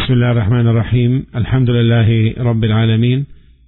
بسم الله الرحمن الرحيم. الحمد لله رب العالمين.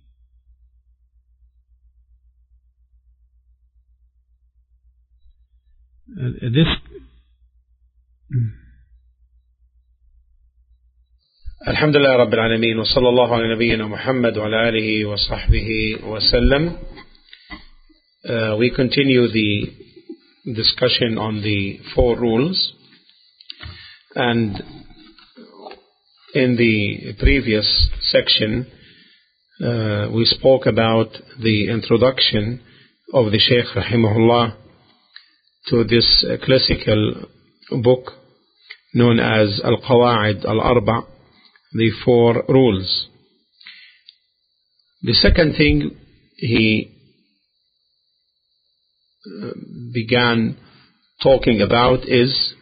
الحمد لله رب العالمين، وصلى الله على نبينا محمد وعلى آله وصحبه وسلم. We continue the discussion on the 4 rules, and in the previous section we spoke about the introduction of the Shaykh rahimahullah to this classical book known as Al-Qawa'id Al-Arba', the 4 rules. The second thing he began talking about is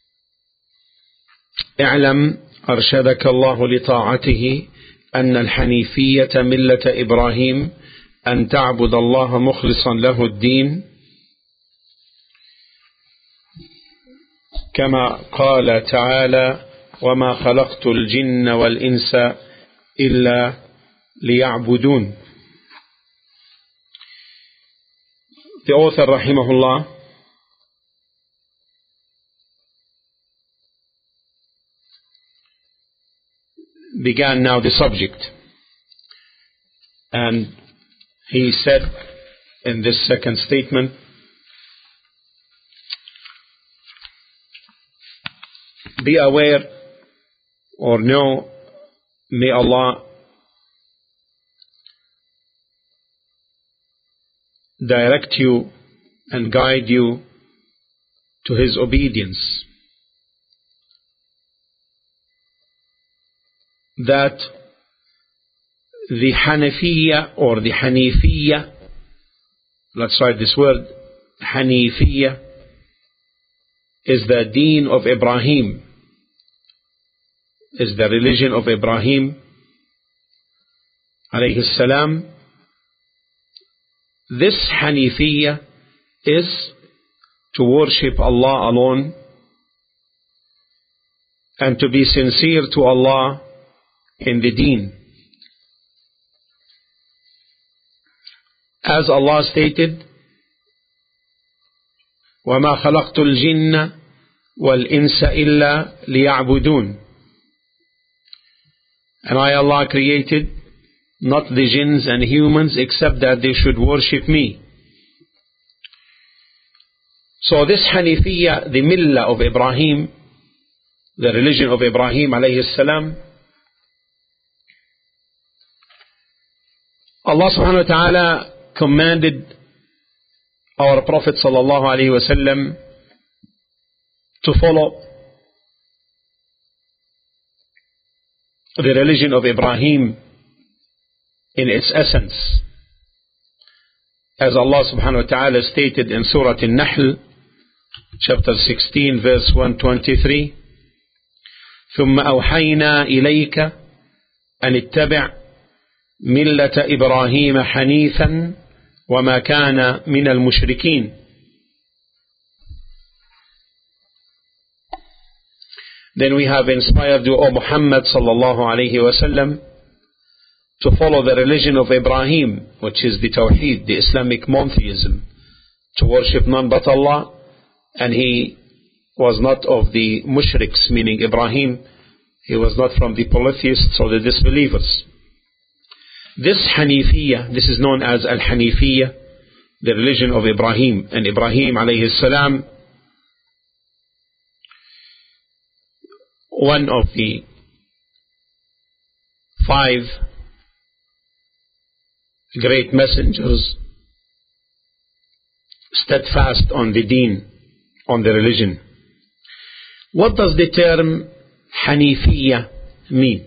اعلم أرشدك الله لطاعته أن الحنيفية ملة إبراهيم أن تعبد الله مخلصا له الدين كما قال تعالى وما خلقت الجن والإنس إلا ليعبدون. The author rahimahullah began now the subject, and he said in this second statement, be aware or know, may Allah direct you and guide you to His obedience, that the Hanafiya or the Hanifiya, let's write this word, Hanifiya, is the deen of Ibrahim, is the religion of Ibrahim alayhi salam. This Hanifiya is to worship Allah alone and to be sincere to Allah in the deen. As Allah stated, وَمَا خَلَقْتُ الْجِنَّ وَالْإِنسَ إِلَّا لِيَعْبُدُونَ. And I, Allah, created not the jinns and humans except that they should worship me. So this Hanifiya, the millah of Ibrahim, the religion of Ibrahim alayhi salam, Allah subhanahu wa ta'ala commanded our Prophet sallallahu alayhi wa sallam to follow the religion of Ibrahim in its essence, as Allah subhanahu wa ta'ala stated in Surah An-Nahl, chapter 16, verse 123, ثم أوحينا إليك أن اتبع ملة إبراهيم حنيفا وما كان من المشركين. Then we have inspired you, O Muhammad sallallahu alayhi wa sallam, to follow the religion of Ibrahim, which is the Tawheed, the Islamic monotheism, to worship none but Allah, and he was not of the mushriks, meaning Ibrahim, he was not from the polytheists or the disbelievers. This Hanifiyya, this is known as Al-Hanifiyya, the religion of Ibrahim, and Ibrahim alayhi salam, one of the 5 great messengers, steadfast on the deen, on the religion. What does the term Hanifiyya mean?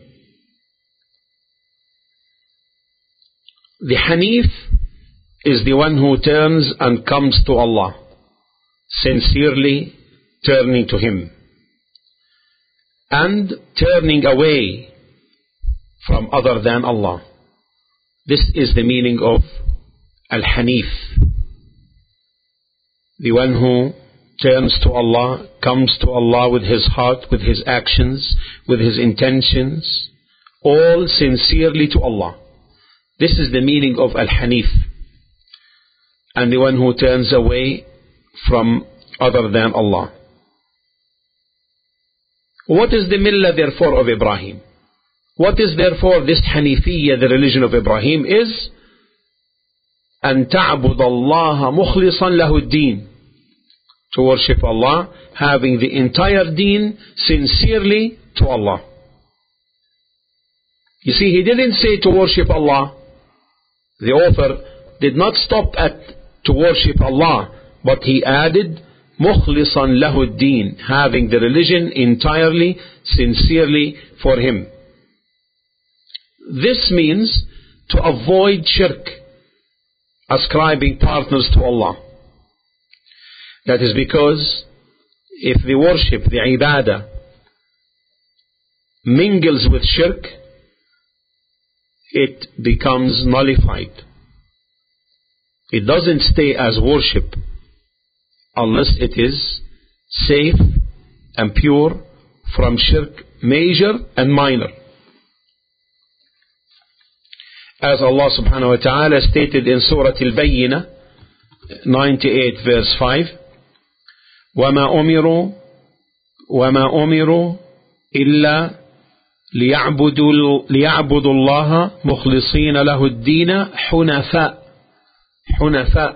The Hanif is the one who turns and comes to Allah, sincerely turning to Him and turning away from other than Allah. This is the meaning of Al-Hanif, the one who turns to Allah, comes to Allah with his heart, with his actions, with his intentions, all sincerely to Allah. This is the meaning of Al-Hanif. And the one who turns away from other than Allah. What is the millah therefore of Ibrahim? What is therefore this Hanifiyya, the religion of Ibrahim, is أن تعبد الله مخلصا له الدين, to worship Allah, having the entire deen sincerely to Allah. You see, he didn't say to worship Allah. The author did not stop at to worship Allah, but he added مخلصا له الدين, having the religion entirely, sincerely for him. This means to avoid shirk, ascribing partners to Allah. That is because if the worship, the ibadah, mingles with shirk, it becomes nullified. It doesn't stay as worship unless it is safe and pure from shirk major and minor. As Allah subhanahu wa ta'ala stated in Surah Al-Bayyinah 98 verse 5, وَمَا أُمِرُوا إِلَّا لِيَعْبُدُوا اللَّهَ مُخْلِصِينَ لَهُ الدِّينَ حُنَفَاء.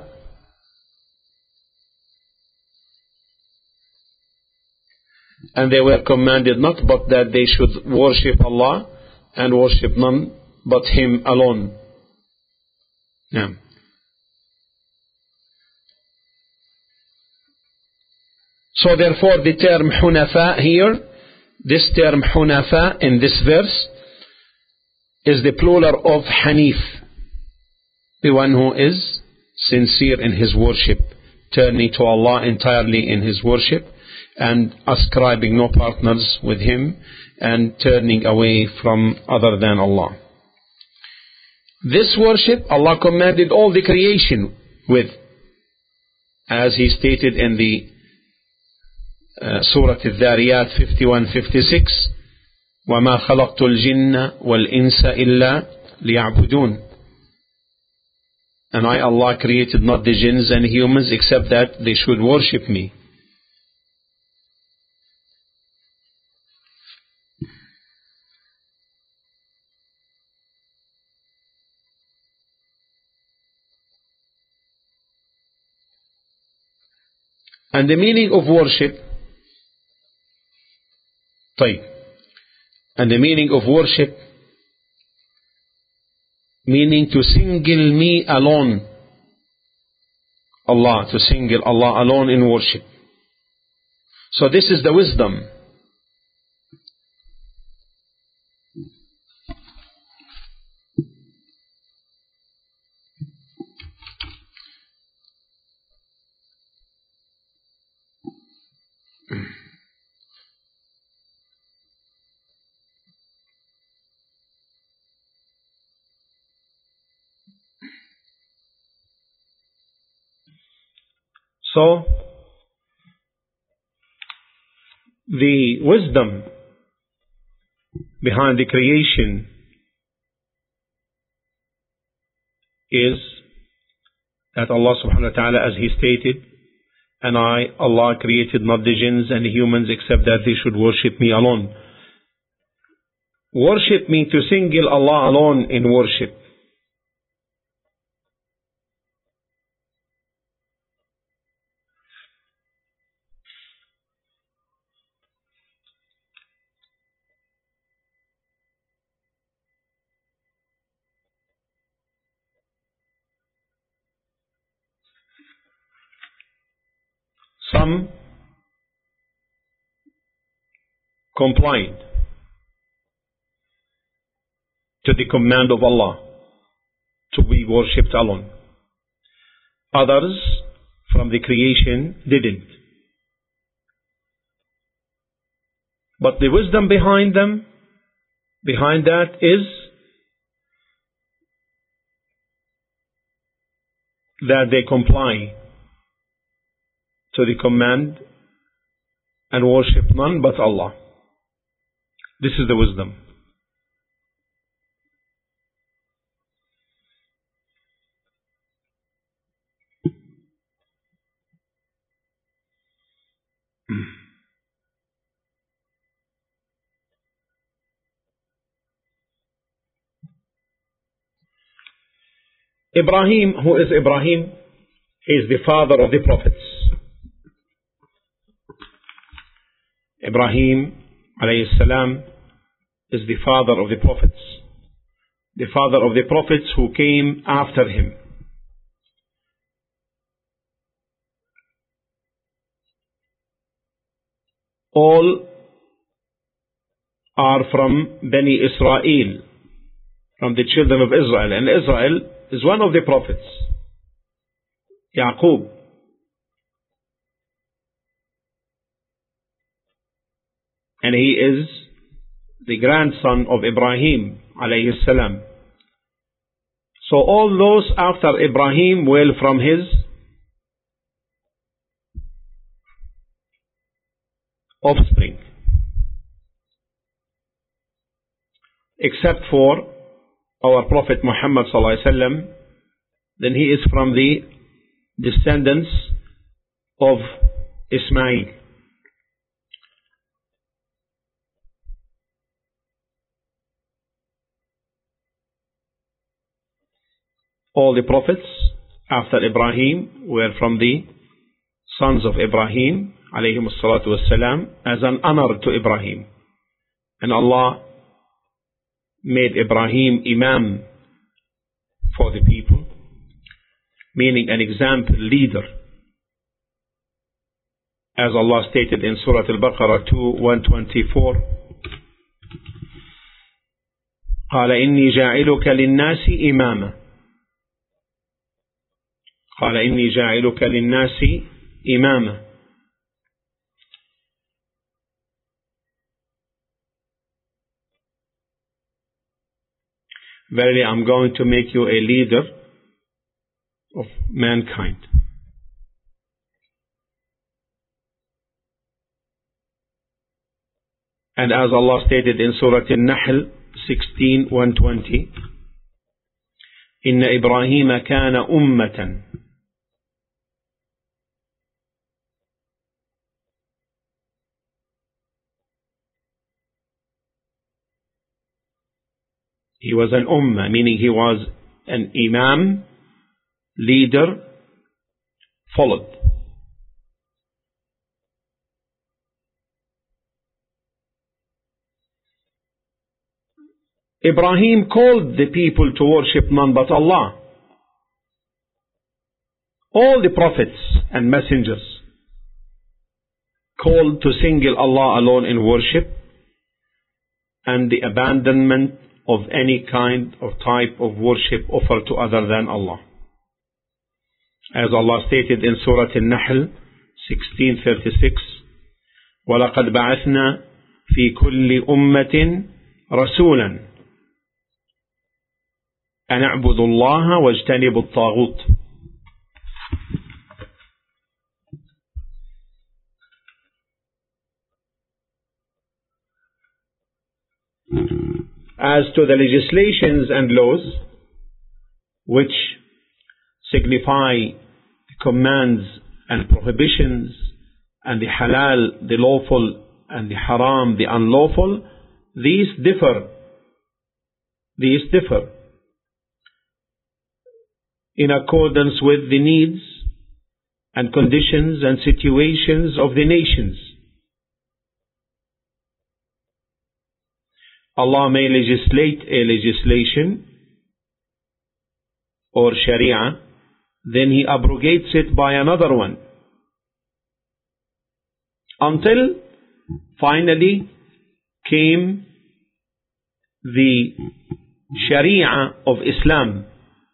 And they were commanded not but that they should worship Allah and worship none but Him alone. Yeah. So therefore the term Hunafa here, this term Hunafa in this verse is the plural of Hanif, the one who is sincere in his worship, turning to Allah entirely in his worship and ascribing no partners with him and turning away from other than Allah. This worship Allah commanded all the creation with, as He stated in the Surah Al-Dhariyat 51-56, وَمَا خَلَقْتُ الْجِنَّ وَالْإِنسَ إِلَّا لِيَعْبُدُونَ. And I, Allah, created not the jinns and humans except that they should worship me. And the meaning of worship, and the meaning of worship, meaning to single me alone, Allah, to single Allah alone in worship. So this is the wisdom. So, the wisdom behind the creation is that Allah subhanahu wa ta'ala, as He stated, and I, Allah, created not the jinns and the humans except that they should worship me alone. Worship me to single Allah alone in worship. Some complied to the command of Allah to be worshipped alone. Others from the creation didn't. But the wisdom behind that is that they comply to the command and worship none but Allah. This is the wisdom. Ibrahim, who is Ibrahim? He is the father of the prophets. Ibrahim alayhi salam is the father of the prophets. The father of the prophets who came after him. All are from Bani Israel, from the children of Israel. And Israel is one of the prophets, Yaqub. And he is the grandson of Ibrahim alayhi salam. So all those after Ibrahim were from his offspring, except for our Prophet Muhammad sallallahu alaihi wasallam. Then he is from the descendants of Ismail. All the prophets after Ibrahim were from the sons of Ibrahim alayhim as-salatu was-salam, as an honor to Ibrahim. And Allah made Ibrahim Imam for the people, meaning an example leader, as Allah stated in Surah Al-Baqarah 2:124, قال إني جاعلك للناس إماما. قال إني جاعلك للناس إماما. Verily, I'm going to make you a leader of mankind. And as Allah stated in Surah An-Nahl 16:120, إن إبراهيم كان أمة. He was an ummah, meaning he was an imam, leader, followed. Ibrahim called the people to worship none but Allah. All the prophets and messengers called to single Allah alone in worship and the abandonment of any kind or type of worship offered to other than Allah. As Allah stated in Surah An-Nahl 16:36, وَلَقَدْ بَعَثْنَا فِي كُلِّ أُمَّةٍ رَسُولًا أَنْ اعْبُدُوا اللَّهَ وَاجْتَنِبُوا الطَّاغُوتَ. As to the legislations and laws which signify the commands and prohibitions and the halal, the lawful, and the haram, the unlawful, these differ. These differ in accordance with the needs and conditions and situations of the nations. Allah may legislate a legislation or sharia, then He abrogates it by another one, until finally came the sharia of Islam,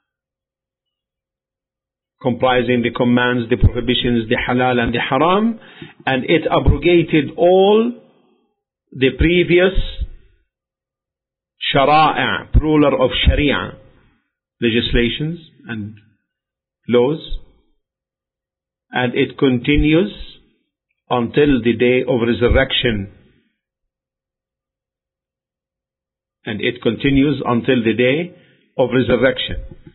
comprising the commands, the prohibitions, the halal and the haram, and it abrogated all the previous shara'a, plural of sharia, legislations and laws, and it continues until the day of resurrection. And it continues until the day of resurrection.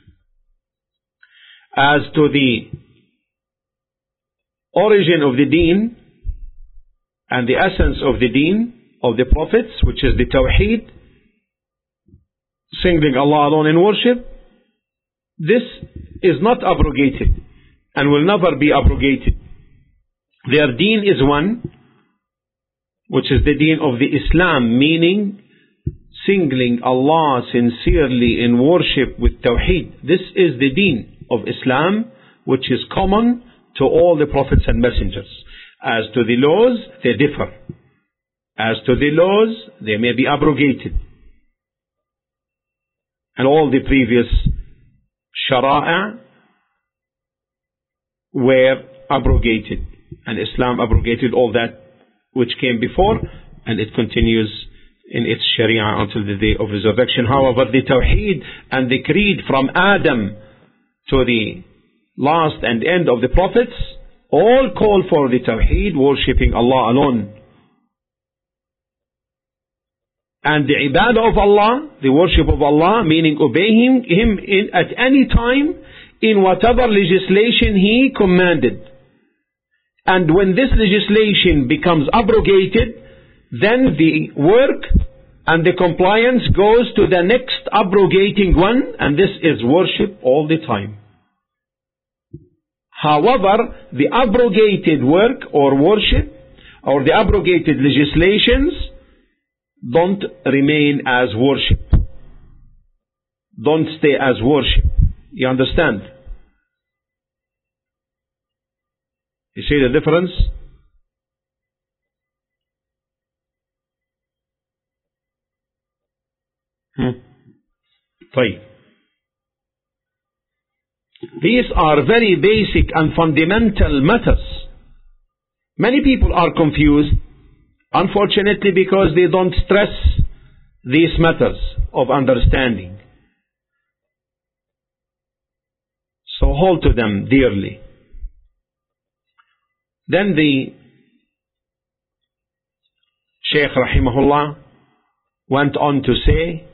As to the origin of the deen and the essence of the deen of the prophets, which is the Tawheed, singling Allah alone in worship, this is not abrogated and will never be abrogated. Their deen is one, which is the deen of the Islam, meaning singling Allah sincerely in worship with Tawheed. This is the deen of Islam, which is common to all the prophets and messengers. As to the laws, they differ. As to the laws, they may be abrogated. And all the previous shara'a were abrogated. And Islam abrogated all that which came before, and it continues in its sharia until the day of resurrection. However, the Tawheed and the creed from Adam to the last and end of the prophets all call for the Tawheed, worshipping Allah alone. And the ibadah of Allah, the worship of Allah, meaning obeying Him at any time in whatever legislation He commanded. And when this legislation becomes abrogated, then the work and the compliance goes to the next abrogating one, and this is worship all the time. However, the abrogated work or worship or the abrogated legislations don't remain as worship. Don't stay as worship. You understand? You see the difference? طيب. These are very basic and fundamental matters. Many people are confused, unfortunately, because they don't stress these matters of understanding. So hold to them dearly. Then the Shaykh rahimahullah went on to say,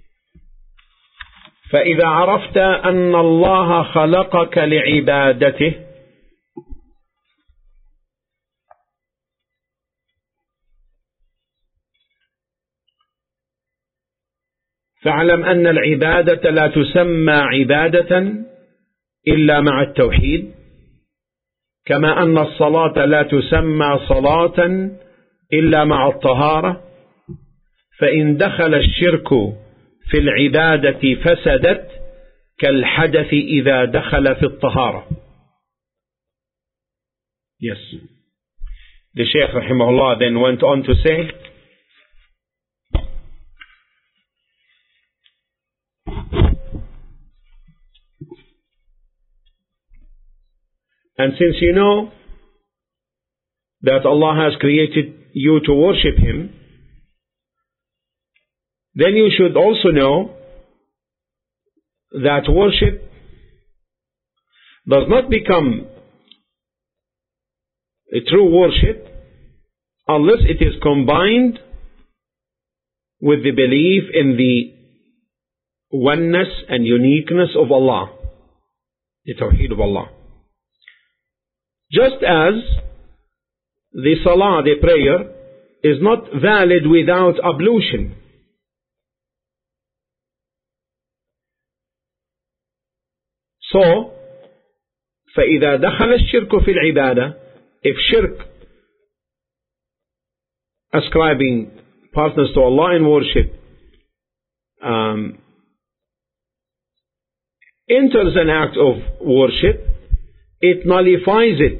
فإذا عرفت أن الله خلقك لعبادته فاعلم أن العبادة لا تسمى عبادة إلا مع التوحيد، كما أن الصلاة لا تسمى صلاة إلا مع الطهارة، فإن دخل الشرك في العبادة فسدت كالحدث إذا دخل في الطهارة. Yes. The Shaykh rahimahullah then went on to say, and since you know that Allah has created you to worship Him, then you should also know that worship does not become a true worship unless it is combined with the belief in the oneness and uniqueness of Allah, the Tawheed of Allah. Just as the salah, the prayer, is not valid without ablution. So, فإذا دخل الشرك في العبادة, if shirk, ascribing partners to Allah in worship, enters an act of worship, it nullifies it.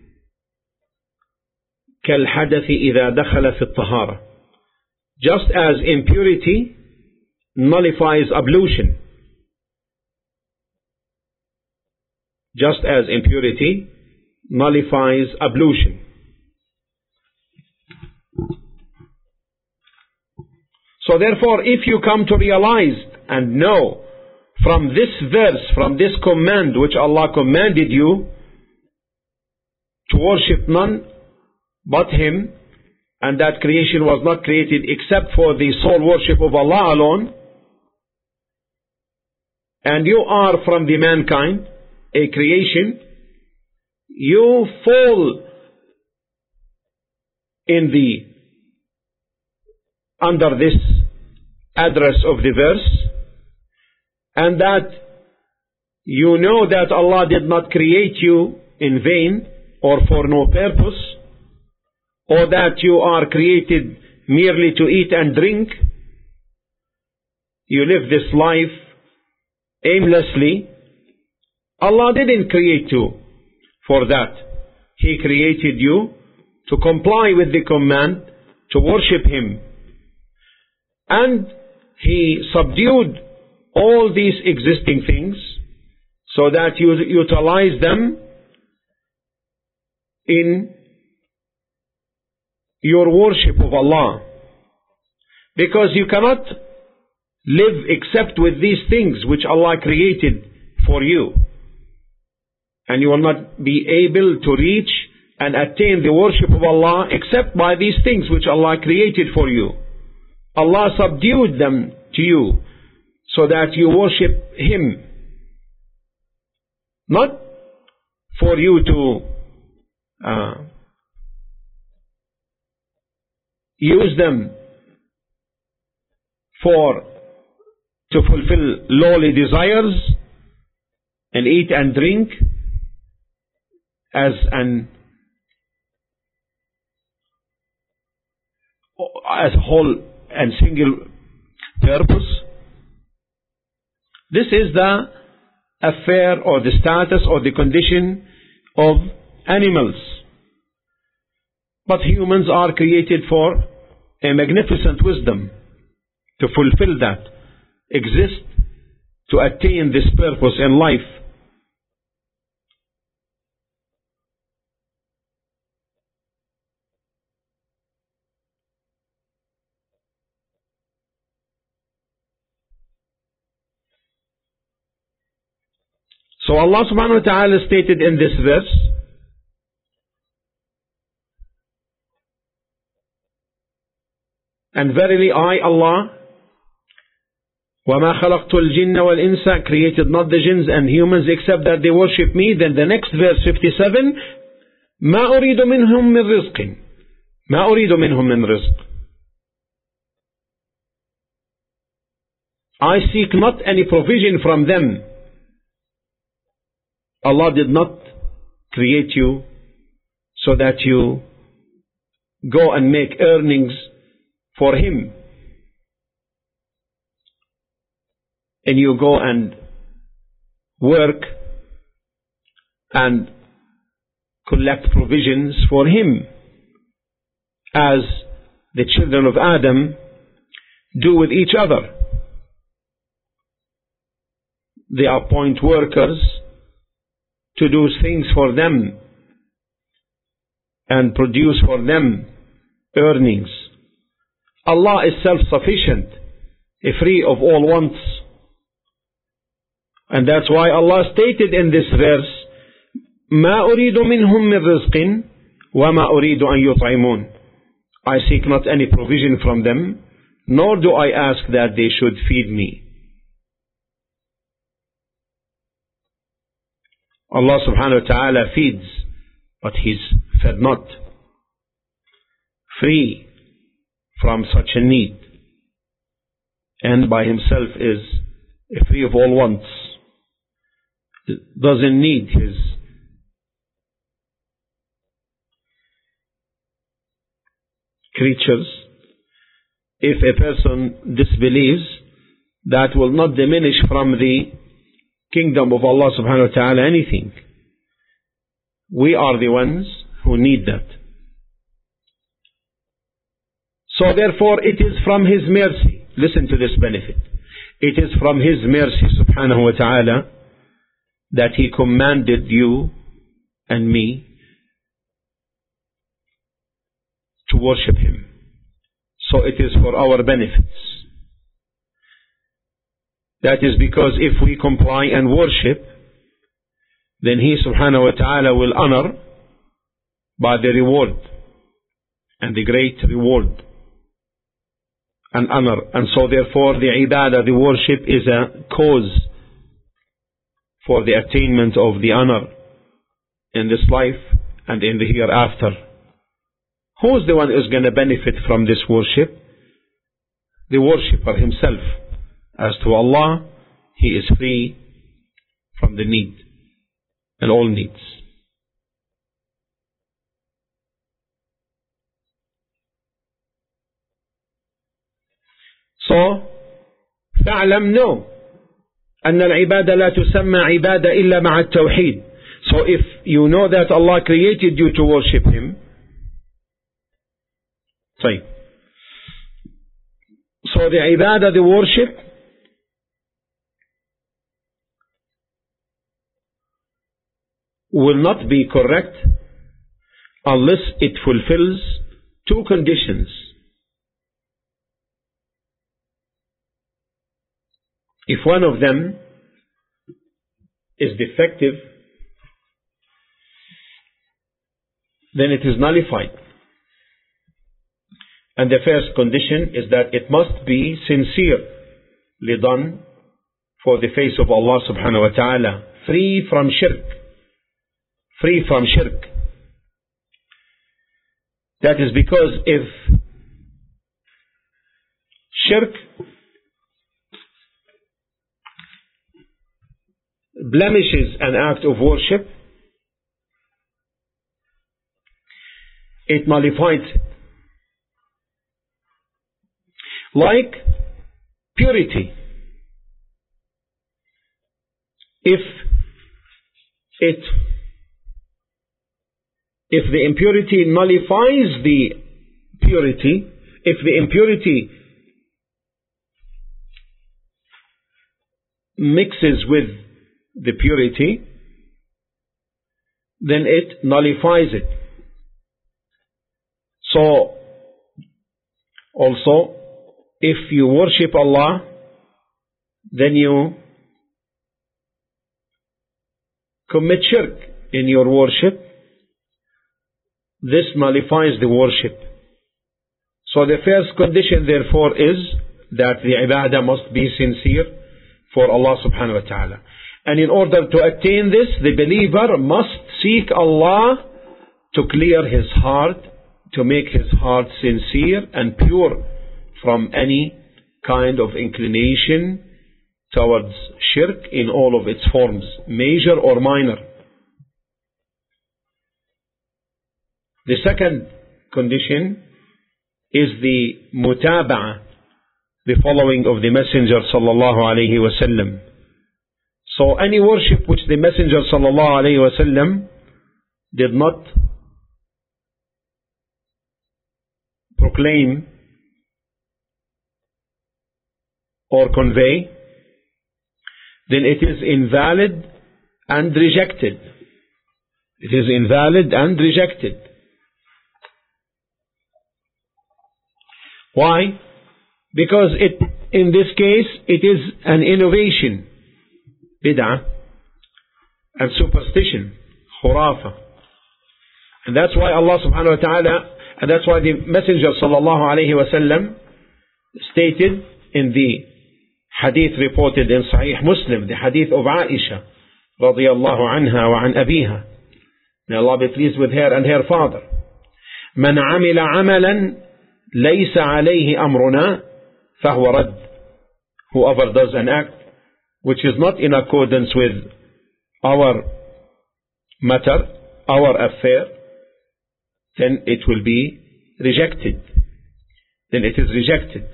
كالحدث إذا دخل في الطهارة. Just as impurity nullifies ablution. Just as impurity nullifies ablution. So therefore, if you come to realize and know from this verse, from this command which Allah commanded you, to worship none but Him, and that creation was not created except for the sole worship of Allah alone, and you are from the mankind, a creation, you fall in the under this address of the verse, and that you know that Allah did not create you in vain or for no purpose, or that you are created merely to eat and drink. You live this life aimlessly. Allah didn't create you for that. He created you to comply with the command to worship Him. And He subdued all these existing things so that you utilize them in your worship of Allah. Because you cannot live except with these things which Allah created for you. And you will not be able to reach and attain the worship of Allah except by these things which Allah created for you. Allah subdued them to you so that you worship Him. Not for you to use them to fulfill lowly desires and eat and drink as a whole and single purpose. This is the affair or the status or the condition of animals. But humans are created for a magnificent wisdom to fulfill that, exist to attain this purpose in life. So Allah subhanahu wa ta'ala stated in this verse, and verily I, Allah, وَمَا خَلَقْتُ الْجِنَّ وَالْإِنسَ, created not the jinns and humans except that they worship me. Then the next verse 57, مَا أُرِيدُ مِنْهُمْ مِنْ رِزْقٍ, مَا أُرِيدُ مِنْهُمْ مِنْ رِزْقٍ. I seek not any provision from them. Allah did not create you so that you go and make earnings for Him, and you go and work and collect provisions for Him, as the children of Adam do with each other. They appoint workers to do things for them and produce for them earnings. Allah is self-sufficient, free of all wants. And that's why Allah stated in this verse, مَا أُرِيدُ مِنْهُمْ مِنْ رِزْقٍ وَمَا أُرِيدُ أَنْ يُطْعِمُونَ. I seek not any provision from them, nor do I ask that they should feed me. Allah subhanahu wa ta'ala feeds, but He's fed not. Free from such a need, and by Himself is free of all wants. Doesn't need His creatures. If a person disbelieves, that will not diminish from the kingdom of Allah subhanahu wa ta'ala anything. We are the ones who need that. So therefore it is from His mercy. Listen to this benefit. It is from His mercy subhanahu wa ta'ala that He commanded you and me to worship Him. So it is for our benefits. That is because if we comply and worship, then He subhanahu wa ta'ala will honor by the reward and the great reward and honor. And so therefore the ibadah, the worship, is a cause for the attainment of the honor in this life and in the hereafter. Who is the one who is going to benefit from this worship? The worshipper himself. As to Allah, He is free from the need and all needs. So, فاعلم, know أن العبادة لا تسمى عبادة إلا مع التوحيد. So if you know that Allah created you to worship Him, so the ibadah, the worship, will not be correct unless it fulfills two conditions. If one of them is defective, then it is nullified. And the first condition is that it must be sincerely done for the face of Allah subhanahu wa ta'ala, free from shirk. Free from shirk. That is because if shirk blemishes an act of worship, it nullifies it. Like purity. If the impurity nullifies the purity, if the impurity mixes with the purity, then it nullifies it. So, also, if you worship Allah, then you commit shirk in your worship, this nullifies the worship. So the first condition therefore is that the ibadah must be sincere for Allah subhanahu wa ta'ala. And in order to attain this, the believer must seek Allah to clear his heart, to make his heart sincere and pure from any kind of inclination towards shirk in all of its forms, major or minor. The second condition is the mutaba'ah, the following of the Messenger sallallahu alayhi wa sallam. So any worship which the Messenger sallallahu alayhi wa sallam did not proclaim or convey, then it is invalid and rejected. It is invalid and rejected. Why? Because in this case, it is an innovation, bid'ah, and superstition, khurafa. And that's why Allah subhanahu wa ta'ala, and that's why the Messenger sallallahu alayhi wa sallam stated in the hadith reported in Sahih Muslim, the hadith of Aisha radiyallahu anha wa an abiha, may Allah be pleased with her and her father, man amila amalan laysa alayhi amruna fahuwa rad. Whoever does an act which is not in accordance with our matter, our affair, then it will be rejected. Then it is rejected.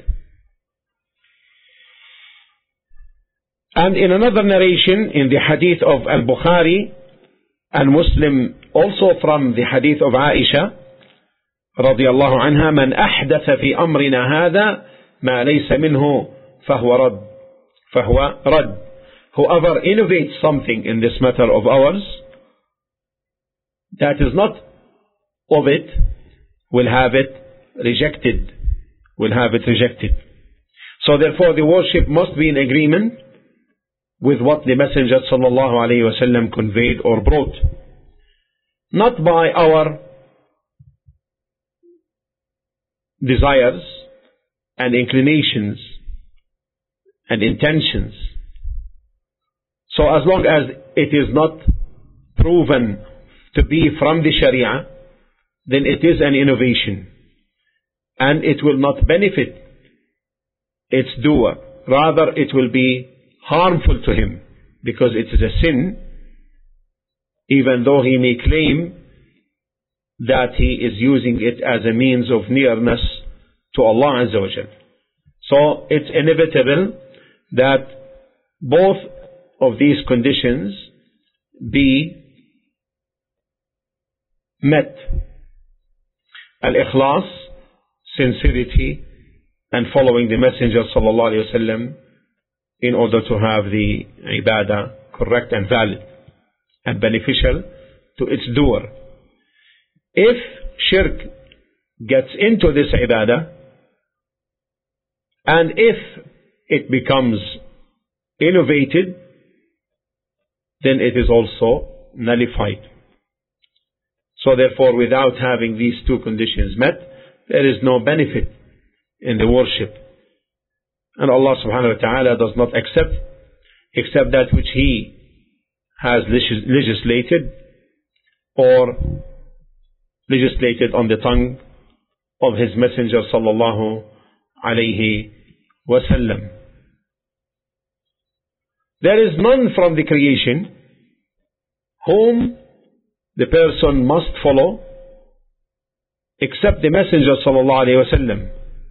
And in another narration, in the hadith of Al-Bukhari and Muslim, also from the hadith of Aisha radiyallahu anha, man ahdatha fi amrina hada ma laysa minhu fahuwa rad. Whoever innovates something in this matter of ours that is not of it, will have it rejected. Will have it rejected. So therefore the worship must be in agreement with what the Messenger sallallahu alayhi wa sallam conveyed or brought. Not by our desires and inclinations and intentions. So as long as it is not proven to be from the Sharia, then it is an innovation, and it will not benefit its doer. Rather, it will be harmful to him, because it is a sin, even though he may claim that he is using it as a means of nearness to Allah Azza wa Jal. So it's inevitable that both of these conditions be met. Al-Ikhlas, sincerity, and following the Messenger sallallahu alayhi wa sallam in order to have the ibadah correct and valid and beneficial to its doer. If shirk gets into this ibadah, and if it becomes innovated, then it is also nullified. So therefore, without having these two conditions met, there is no benefit in the worship. And Allah subhanahu wa ta'ala does not accept except that which He has legislated or legislated on the tongue of His Messenger sallallahu alayhi wasallam. There is none from the creation whom the person must follow except the Messenger sallallahu alayhi wasallam.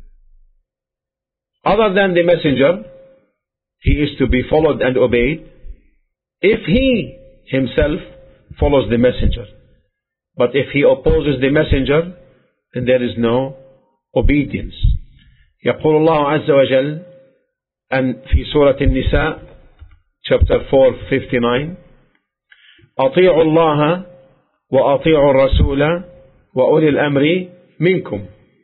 Other than the Messenger, he is to be followed and obeyed if he himself follows the Messenger. But if he opposes the Messenger, then there is no obedience. يقول الله عز وجل and في سورة النساء chapter 4:59 أطيعوا الله وأطيعوا الرسول وأولي الأمر منكم.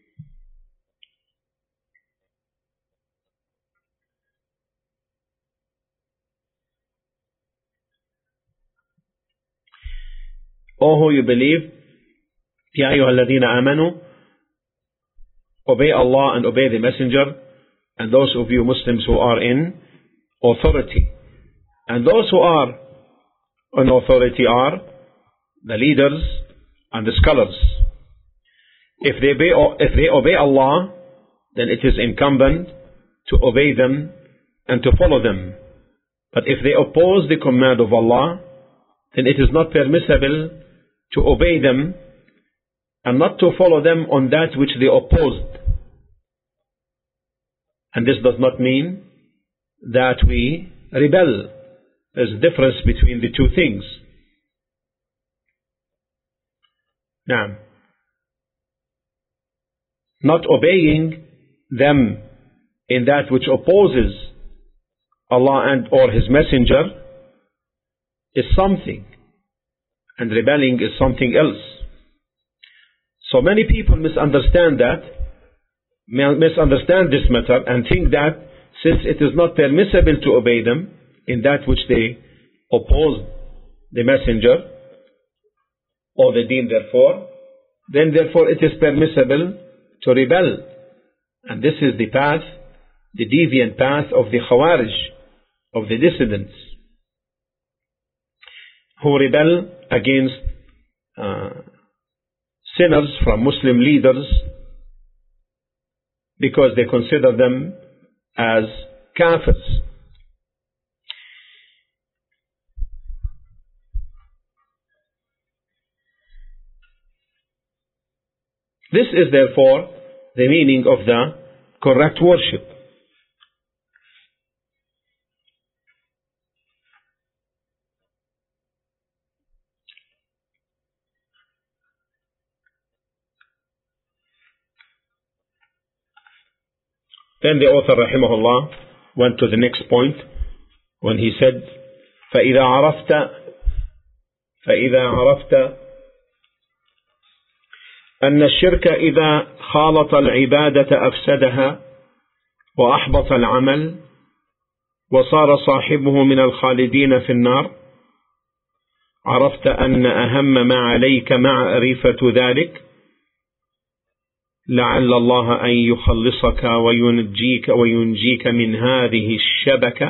O who you believe, يا أيها الذين آمنوا, obey Allah and obey the Messenger, and those of you Muslims who are in authority. And those who are in authority are the leaders and the scholars. If they obey Allah, then it is incumbent to obey them and to follow them. But if they oppose the command of Allah, then it is not permissible to obey them and not to follow them on that which they opposed. And this does not mean that we rebel. There's a difference between the two things. Now, not obeying them in that which opposes Allah and or His Messenger is something, and rebelling is something else. So many people misunderstand this matter and think that since it is not permissible to obey them in that which they oppose the Messenger or the Deen, then therefore it is permissible to rebel. And this is the path, the deviant path of the Khawarij, of the dissidents, who rebel against sinners from Muslim leaders because they consider them as kafirs. This is therefore the meaning of the correct worship. Then the author rahimahullah went to the next point when he said, فإذا عرفت أن الشرك إذا خالط العبادة أفسدها وأحبط العمل وصار صاحبه من الخالدين في النار، عرفت أن أهم ما عليك معرفة ذلك لعل الله أن يخلصك وينجيك من هذه الشبكة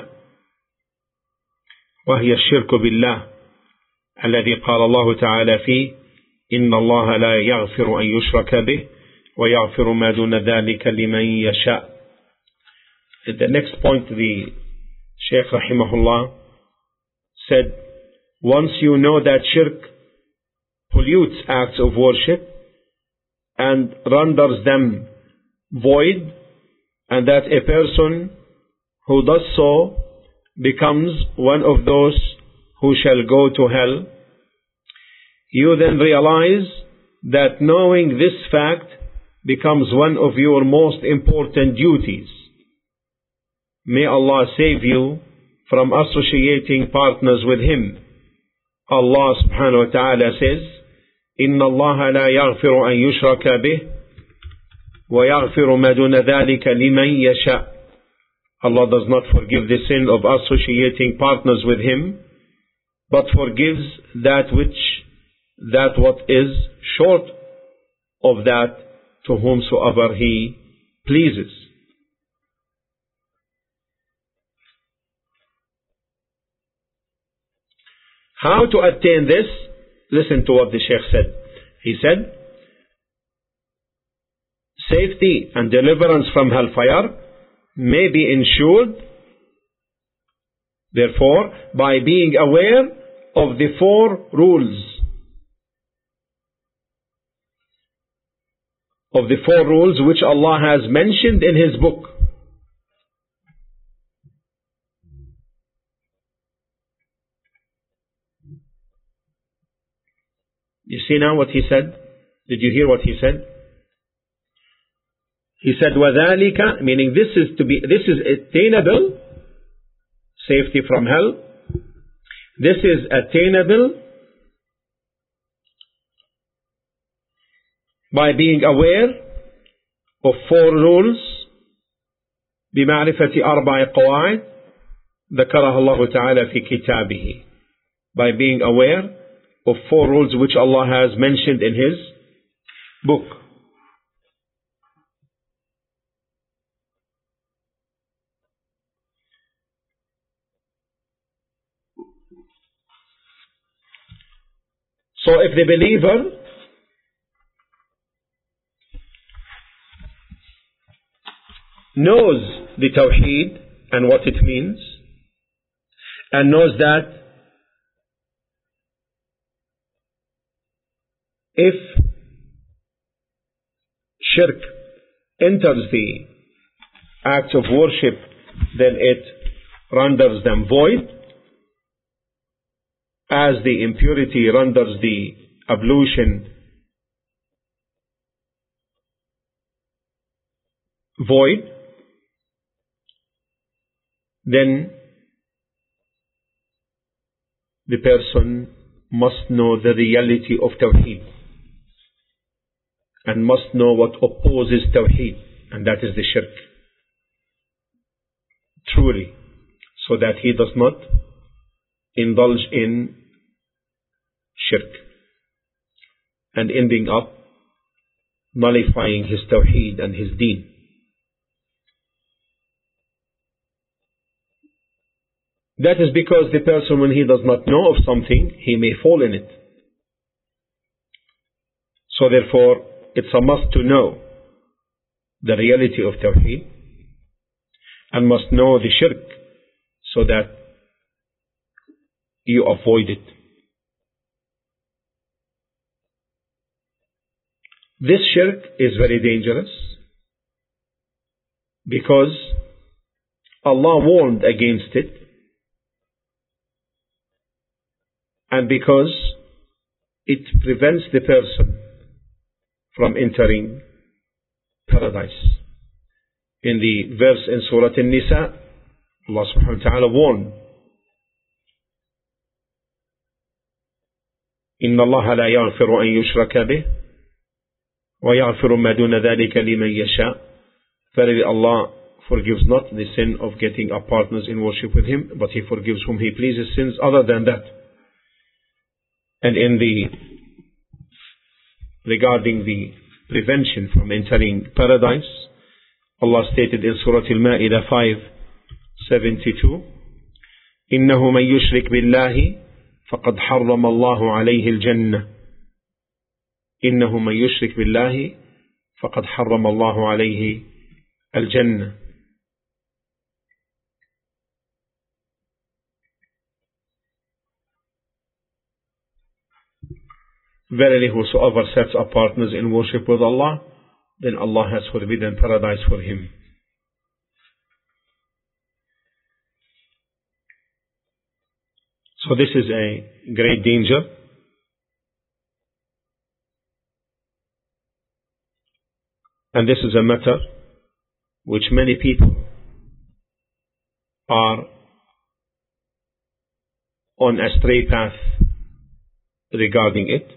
وهي الشرك بالله الذي قال الله تعالى فيه إن الله لا يغفر أن يشرك به ويغفر ما دون ذلك لمن يشاء. The next point, the Shaykh rahimahullah said, once you know that shirk pollutes acts of worship and renders them void, and that a person who does so becomes one of those who shall go to hell, you then realize that knowing this fact becomes one of your most important duties. May Allah save you from associating partners with Him. Allah subhanahu wa ta'ala says, إِنَّ اللَّهَ لَا يَغْفِرُ أَن يُشْرَكَ بِهِ وَيَغْفِرُ مَا دُونَ ذَلِكَ لِمَن يَشَاءُ. Allah does not forgive the sin of associating partners with Him, but forgives that what is short of that to whomsoever He pleases. How to attain this? Listen to what the Shaykh said. He said, safety and deliverance from hellfire may be ensured, therefore, by being aware of the 4 rules. Of the 4 rules which Allah has mentioned in His book. You see now what he said? Did you hear what he said? He said, وَذَلِكَ, meaning this is attainable, safety from hell. This is attainable by being aware of 4 rules, بمعرفة 4 قواعد ذكرها الله تعالى في كتابه. By being aware of 4 rules which Allah has mentioned in His book. So if the believer knows the Tawheed and what it means, and knows that if shirk enters the act of worship, then it renders them void, as the impurity renders the ablution void, then the person must know the reality of Tawheed and must know what opposes Tawheed, and that is the shirk. Truly, so that he does not indulge in shirk and ending up nullifying his Tawheed and his deen. That is because the person, when he does not know of something, he may fall in it. So therefore, it's a must to know the reality of Tawheed and must know the shirk so that you avoid it. This shirk is very dangerous because Allah warned against it, and because it prevents the person from entering paradise. In the verse in Surah An-Nisa, Allah subhanahu wa ta'ala warned, إِنَّ اللَّهَ لَا يَغْفِرُ أَن يُشْرَكَ بِهِ وَيَغْفِرُ مَا دُونَ ذَلِكَ لِمَن يَشَاءُ. Verily Allah forgives not the sin of getting up partners in worship with Him, but He forgives whom He pleases sins other than that. And regarding the prevention from entering paradise. Allah stated in Surah Al-Ma'idah 5:72, إنه من يشرك بالله فقد حرم الله عليه الجنة. إنه من يشرك بالله فقد حرم الله عليه الجنة. Verily, whosoever sets up partners in worship with Allah, then Allah has forbidden paradise for him. So this is a great danger. And this is a matter which many people are on a stray path regarding it.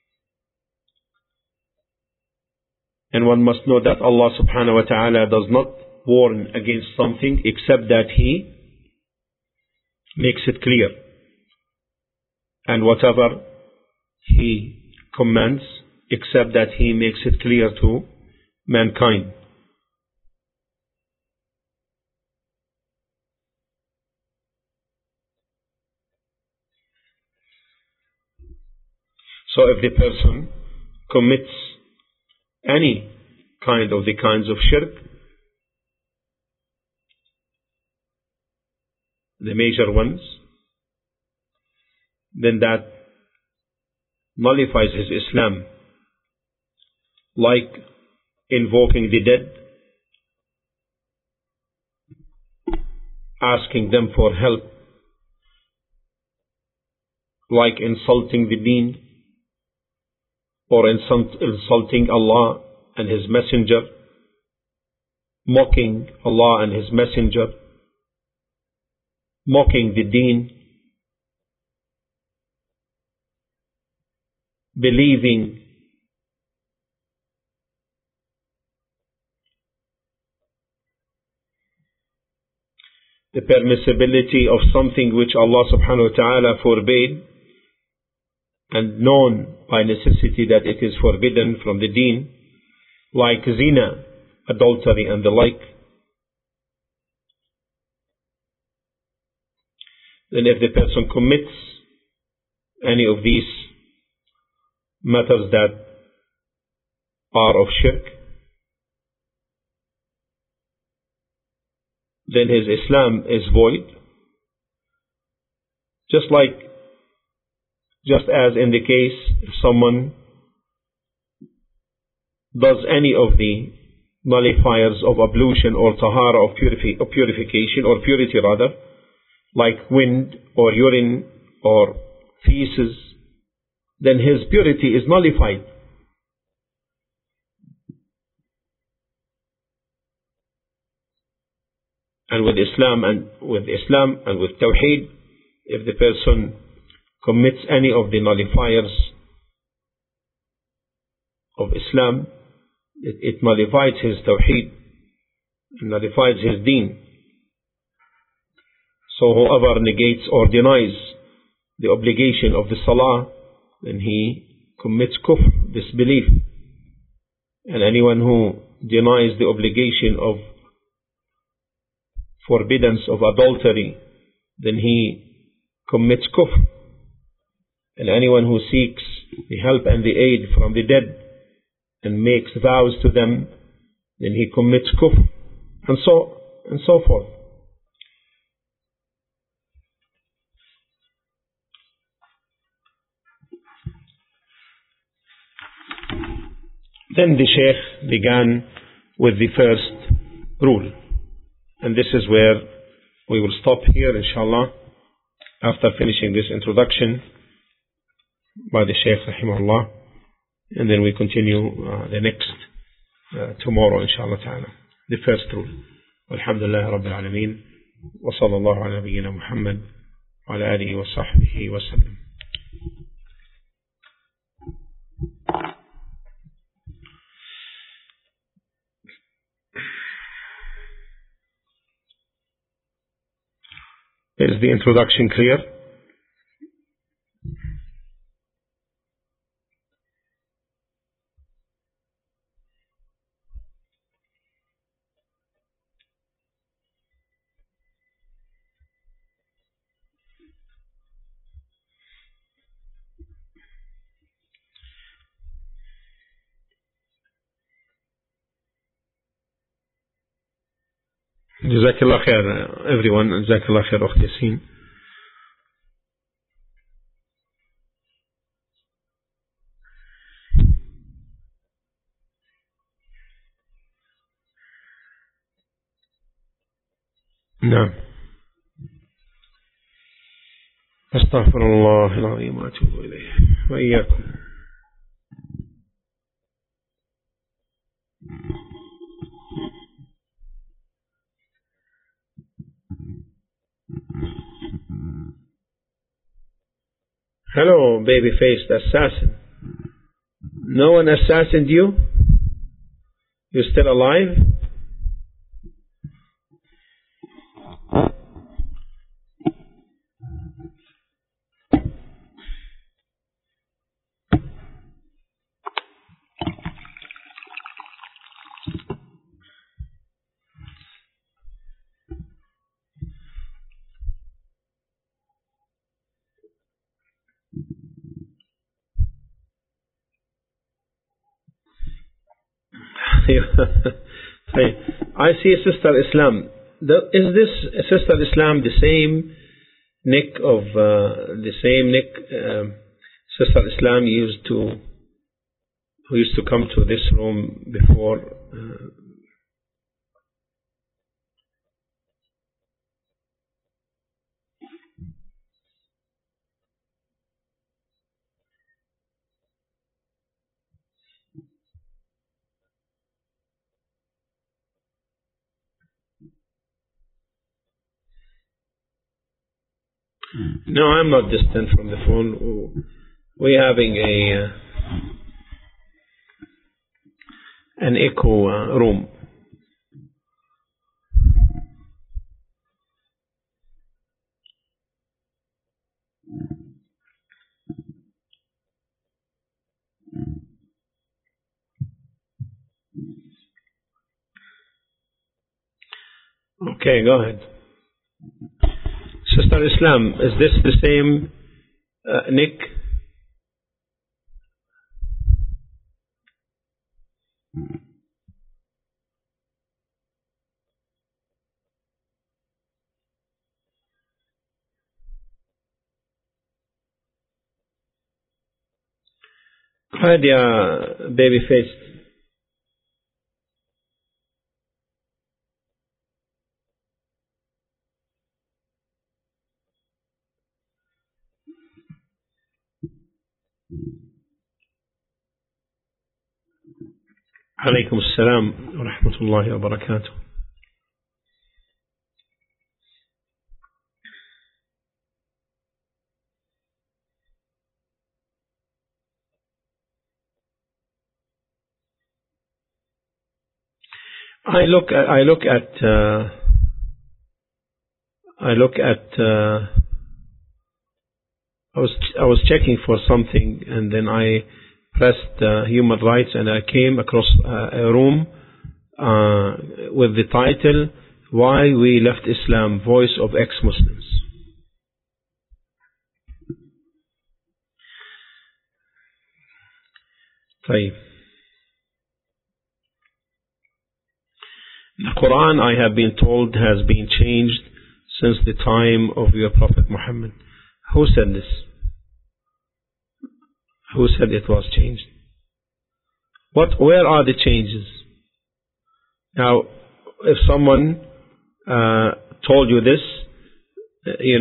And one must know that Allah subhanahu wa ta'ala does not warn against something except that He makes it clear. And whatever He commands, except that He makes it clear to mankind. So if the person commits any kind of the kinds of shirk, the major ones, then that nullifies his Islam, like invoking the dead, asking them for help, like insulting the deen, or insulting Allah and His Messenger, mocking Allah and His Messenger, mocking the deen, believing the permissibility of something which Allah subhanahu wa ta'ala forbade, and known by necessity that it is forbidden from the deen, like zina, adultery and the like. Then if the person commits any of these matters that are of shirk, then his Islam is void. Just as in the case if someone does any of the nullifiers of ablution or tahara of purification or purity rather, like wind or urine or feces, then his purity is nullified. And with Islam and with Tawheed, if the person commits any of the nullifiers of Islam, it nullifies his Tawheed, nullifies his deen. So whoever negates or denies the obligation of the Salah, then he commits kufr, disbelief. And anyone who denies the obligation of forbiddance of adultery, then he commits kufr. And anyone who seeks the help and the aid from the dead and makes vows to them, then he commits kufr, and so forth. Then the Shaykh began with the first rule, and this is where we will stop here, inshallah, after finishing this introduction by the Shaykh rahimahullah, and then we continue the next tomorrow, inshallah ta'ala. The first rule. Alhamdulillah Rabbil Alameen, wa sallallahu ala nabiyyina Muhammad wa ala alihi wa sahbihi wa sallam. Is the introduction clear? Jazakallah khair, everyone. Jazakallah khair, Ukht Yasin. نعم. أستغفر الله العظيم وأتوب إليه وإياكم. Hello, baby-faced assassin. No one assassinated you? You're still alive? I see Sister Islam. Is this Sister Islam the same nick of Sister Islam who used to come to this room before? No, I'm not distant from the phone. We're having an echo room. Okay, go ahead. Sister Islam, is this the same nick? Go ahead, ya baby face. عليكم السلام ورحمة الله وبركاته. I was checking for something, and then I pressed human rights, and I came across a room with the title "Why We Left Islam: Voice of Ex-Muslims." طيب. The Quran, I have been told, has been changed since the time of your Prophet Muhammad. Who said this? Who said it was changed? Where are the changes? Now, if someone told you this, you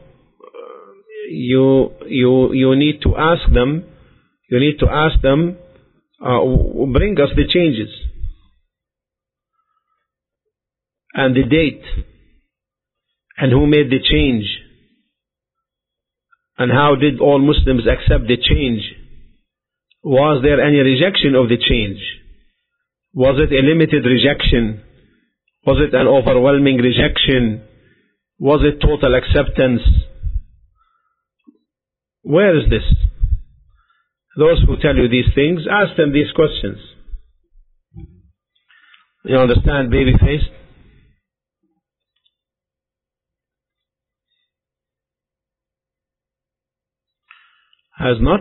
need to ask them. You need to ask them, bring us the changes and the date, and who made the change, and how did all Muslims accept the change? Was there any rejection of the change? Was it a limited rejection? Was it an overwhelming rejection? Was it total acceptance? Where is this? Those who tell you these things, ask them these questions. You understand, baby-faced? Has not?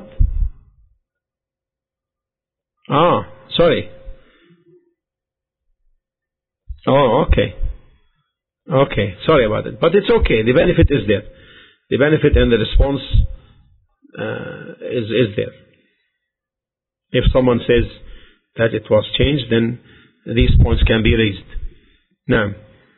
Sorry. Oh, okay. Okay, sorry about it. But it's okay. The benefit is there. The benefit and the response is there. If someone says that it was changed, then these points can be raised. Now,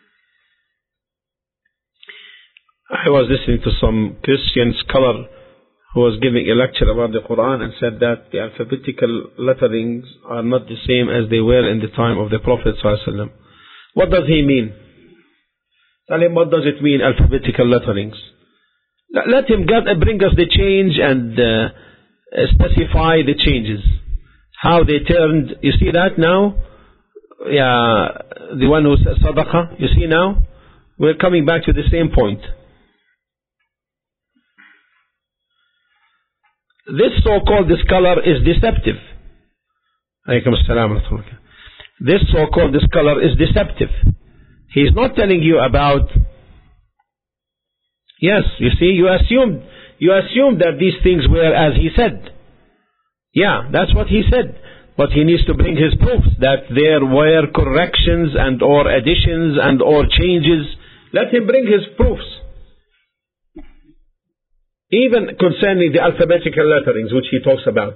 I was listening to some Christian scholar who was giving a lecture about the Quran and said that the alphabetical letterings are not the same as they were in the time of the Prophet ﷺ. What does he mean? Tell him, what does it mean, alphabetical letterings? Let him bring us the change and specify the changes. How they turned, you see that now? Yeah, the one who says sadaqah, you see now? We're coming back to the same point. This so-called scholar is deceptive. Alaykum as-salam wa rahmatullah. This so-called scholar is deceptive. He's not telling you about... Yes, you see, you assumed that these things were as he said. Yeah, that's what he said. But he needs to bring his proofs that there were corrections and or additions and or changes. Let him bring his proofs. Even concerning the alphabetical letterings which he talks about.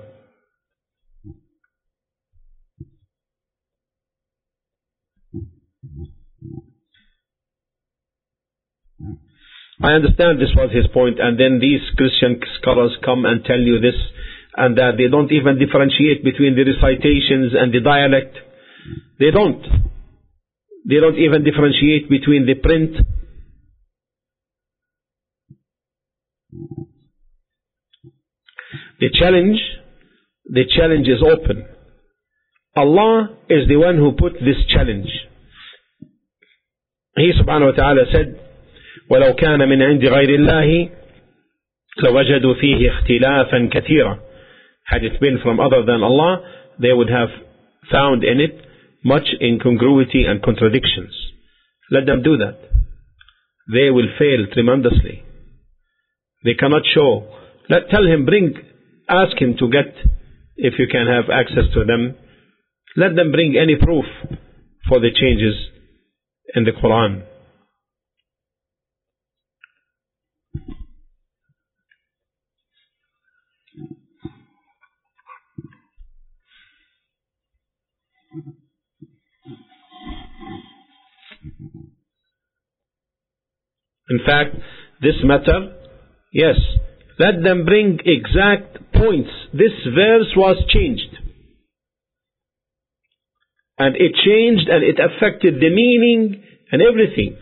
I understand this was his point, and then these Christian scholars come and tell you this and that. They don't even differentiate between the recitations and the dialect. They don't. They don't even differentiate between the print. The challenge is open. Allah is the one who put this challenge. He subhanahu wa ta'ala said, وَلَوْ كَانَ مِنْ عِنْدِ غَيْرِ اللَّهِ لَوَجَدُوا فِيهِ اخْتِلَافًا كَثِيرًا. Had it been from other than Allah, they would have found in it much incongruity and contradictions. Let them do that. They will fail tremendously. They cannot show. Tell him, ask him to get, if you can have access to them, let them bring any proof for the changes in the Quran. In fact, this matter, yes, let them bring exact points. This verse was changed. And it changed and it affected the meaning and everything.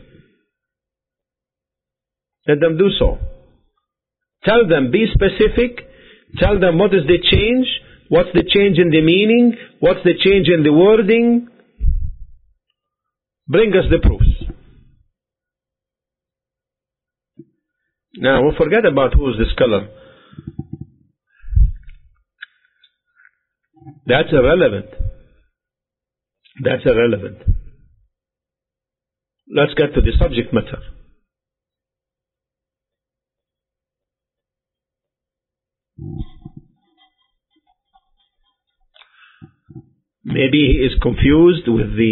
Let them do so. Tell them, be specific. Tell them what is the change, what's the change in the meaning, what's the change in the wording. Bring us the proofs. Now, we'll forget about who is the scholar. That's irrelevant. That's irrelevant. Let's get to the subject matter. Maybe he is confused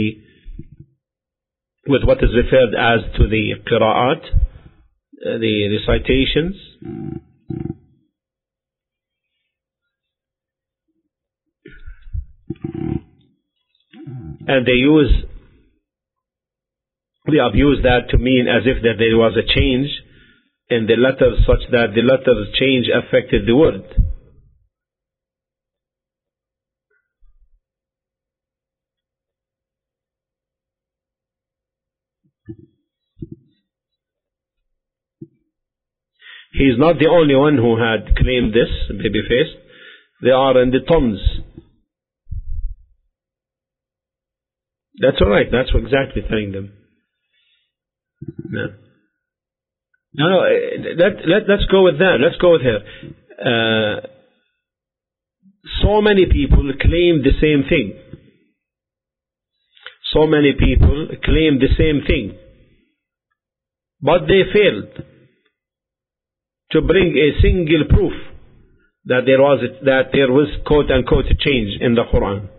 with what is referred as to the qira'at, the recitations. And they abuse that to mean as if that there was a change in the letters such that the letters change affected the word. He is not the only one who had claimed this, babyface. They are in the tons. That's all right. That's exactly telling them. No. Let's go with that. Let's go with her. So many people claim the same thing. So many people claim the same thing. But they failed to bring a single proof that there was quote unquote a change in the Quran.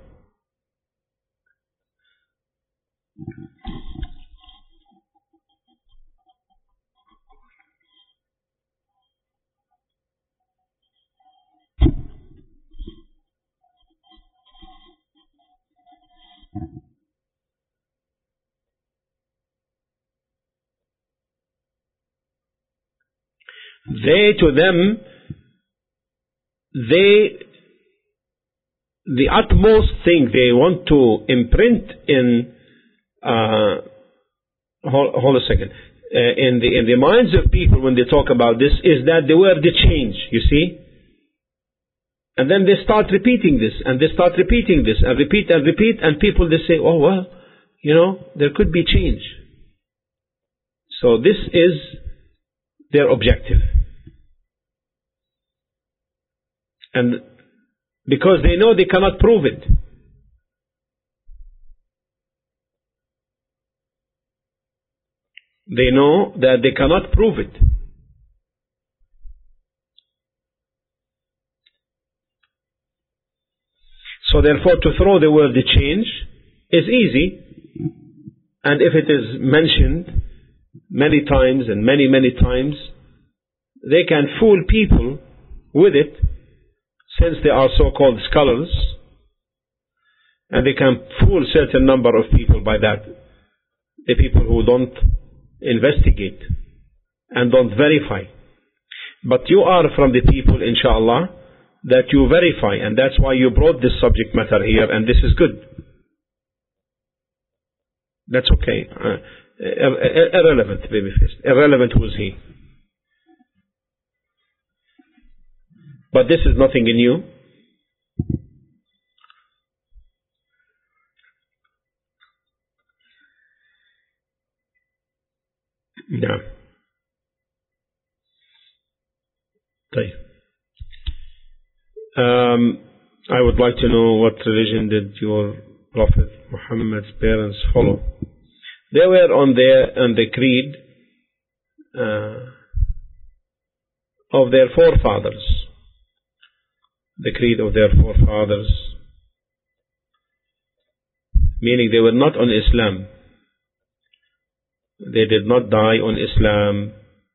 To them, the utmost thing they want to imprint in, hold a second, in the minds of people when they talk about this is that the word change, you see? And then they start repeating this, and they start repeating this, and repeat, and people they say, oh well, there could be change. So this is their objective. And because they know they cannot prove it. They know that they cannot prove it. So therefore, to throw the word change is easy. And if it is mentioned many times and many times, they can fool people with it, since they are so-called scholars, and they can fool certain number of people by that. The people who don't investigate and don't verify. But you are from the people, inshallah, that you verify, and that's why you brought this subject matter here, and this is good. That's okay. Irrelevant, babyface. Irrelevant who is he. But this is nothing new. Yeah. I would like to know what religion did your Prophet Muhammad's parents follow? They were on the creed of their forefathers. The creed of their forefathers, meaning they were not on Islam. They did not die on Islam.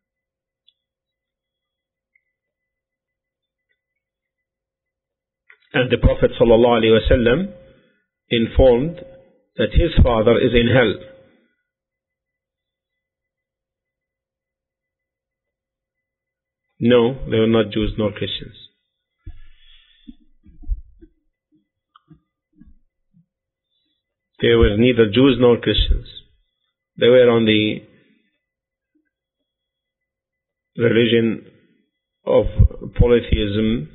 And the Prophet ﷺ informed that his father is in hell. No, they were not Jews nor Christians. They were neither Jews nor Christians. They were on the religion of polytheism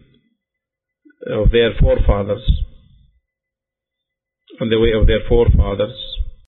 of their forefathers, on the way of their forefathers.